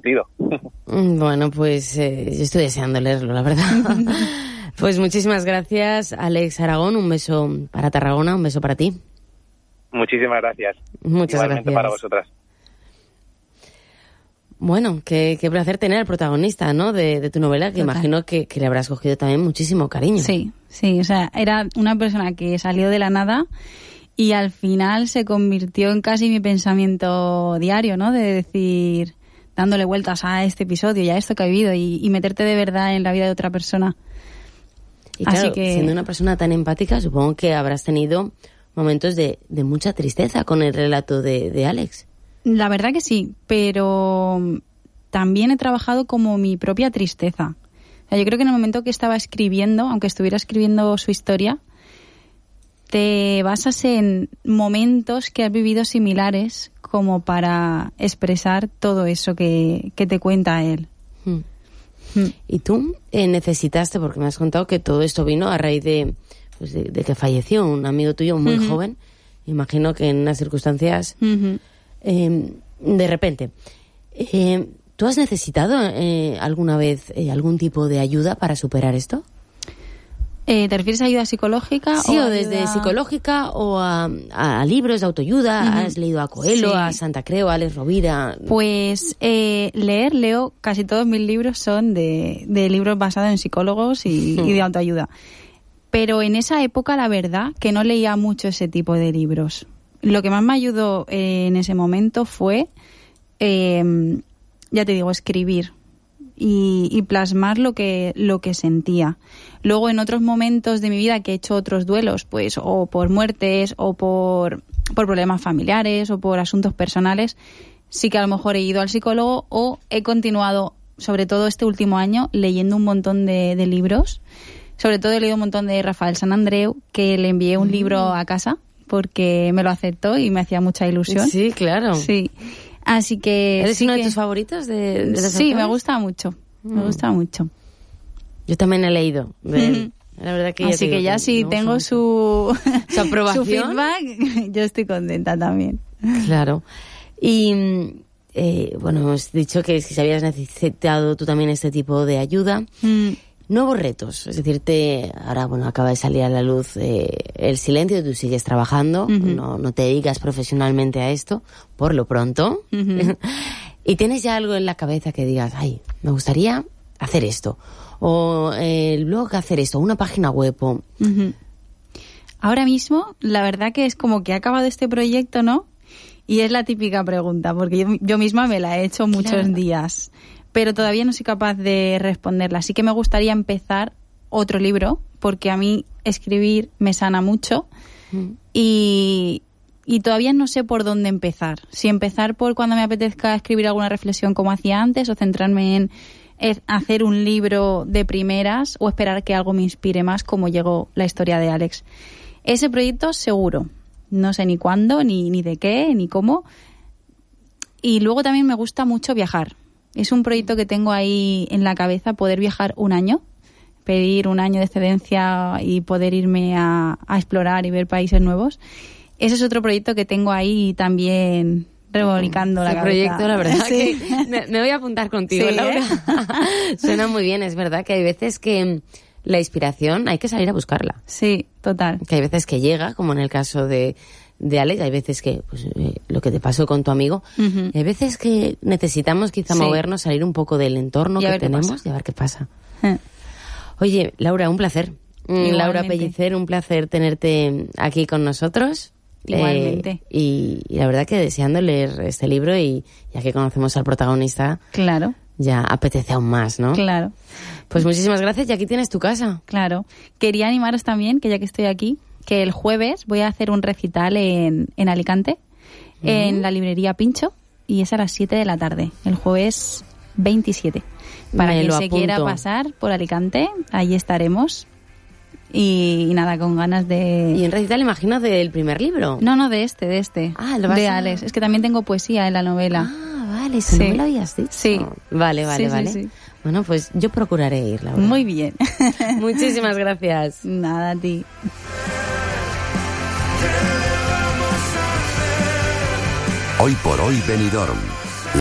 divertido. Bueno, pues yo estoy deseando leerlo, la verdad. Pues muchísimas gracias, Alex Aragón. Un beso para Tarragona, un beso para ti. Muchísimas gracias. Muchas Igualmente gracias. para vosotras. Bueno, qué placer tener al protagonista, ¿no? De tu novela, que imagino que le habrás cogido también muchísimo cariño. Sí, o sea, era una persona que salió de la nada y al final se convirtió en casi mi pensamiento diario, ¿no? De decir, dándole vueltas a este episodio y a esto que he vivido y meterte de verdad en la vida de otra persona. Y claro, así que, siendo una persona tan empática, supongo que habrás tenido momentos de mucha tristeza con el relato de Alex. La verdad que sí, pero también he trabajado como mi propia tristeza. O sea, yo creo que en el momento que estaba escribiendo, aunque estuviera escribiendo su historia, te basas en momentos que has vivido similares como para expresar todo eso que te cuenta él. Y tú necesitaste, porque me has contado que todo esto vino a raíz de que falleció un amigo tuyo muy joven, imagino que en unas circunstancias de repente. ¿Tú has necesitado alguna vez algún tipo de ayuda para superar esto? ¿Te refieres a ayuda psicológica? Sí, o desde psicológica o a libros de autoayuda. ¿Has leído a Coelho, a Santa Creu, a Alex Rovira? Pues leo casi todos mis libros son de libros basados en psicólogos y de autoayuda. Pero en esa época, la verdad, que no leía mucho ese tipo de libros. Lo que más me ayudó en ese momento fue, ya te digo, escribir y plasmar lo que sentía. Luego, en otros momentos de mi vida que he hecho otros duelos, pues o por muertes o por problemas familiares o por asuntos personales, sí que a lo mejor he ido al psicólogo o he continuado, sobre todo este último año, leyendo un montón de libros. Sobre todo he leído un montón de Rafael Sant Andreu, que le envié un libro a casa porque me lo aceptó y me hacía mucha ilusión. Sí, claro. Sí. Así que... ¿Eres uno de tus favoritos de los Sí, autores? me gusta mucho. Me gusta mucho. Yo también he leído de él. La verdad que así que ya si tengo su aprobación, su feedback, yo estoy contenta también. Claro. Y bueno, hemos dicho que si habías necesitado tú también este tipo de ayuda. Nuevos retos, es decir, ahora bueno, acaba de salir a la luz El Silencio, tú sigues trabajando, no te dedicas profesionalmente a esto, por lo pronto, y tienes ya algo en la cabeza que digas, ay, me gustaría hacer esto, o el blog hacer esto, una página web, o... Ahora mismo, la verdad que es como que ha acabado este proyecto, ¿no? Y es la típica pregunta, porque yo misma me la he hecho muchos días. Pero todavía no soy capaz de responderla. Así que me gustaría empezar otro libro, porque a mí escribir me sana mucho y todavía no sé por dónde empezar. Si empezar por cuando me apetezca escribir alguna reflexión como hacía antes, o centrarme en hacer un libro de primeras, o esperar que algo me inspire más, como llegó la historia de Alex. Ese proyecto seguro. No sé ni cuándo, ni de qué, ni cómo. Y luego también me gusta mucho viajar. Es un proyecto que tengo ahí en la cabeza, poder viajar un año, pedir un año de excedencia y poder irme a explorar y ver países nuevos. Ese es otro proyecto que tengo ahí también revolcando la cabeza. Proyecto, la verdad, sí. Que me voy a apuntar contigo, sí, Laura. Suena muy bien, es verdad que hay veces que la inspiración hay que salir a buscarla. Sí, total. Que hay veces que llega, como en el caso de Alex, hay veces que, pues lo que te pasó con tu amigo, hay veces que necesitamos quizá movernos, salir un poco del entorno que tenemos y a ver qué pasa. Oye, Laura, un placer. Igualmente. Laura Pellicer, un placer tenerte aquí con nosotros. Igualmente. Y la verdad que deseando leer este libro, y ya que conocemos al protagonista, claro, ya apetece aún más, ¿no? Claro. Pues muchísimas gracias, y aquí tienes tu casa. Claro. Quería animaros también, que ya que estoy aquí, que el jueves voy a hacer un recital en Alicante, en la librería Pincho, y es a las 7 de la tarde, el jueves 27. Para quien se quiera pasar por Alicante, ahí estaremos. Y nada, con ganas de... ¿Y en recital, imagino, del primer libro? No, de este. Ah, ¿lo vas de a...? Alex. Es que también tengo poesía en la novela. Ah, vale, eso no me lo habías dicho. Sí. Vale. Sí. Bueno, pues yo procuraré ir, Laura. Muy bien. Muchísimas gracias. Nada, a ti. Hoy por hoy Benidorm.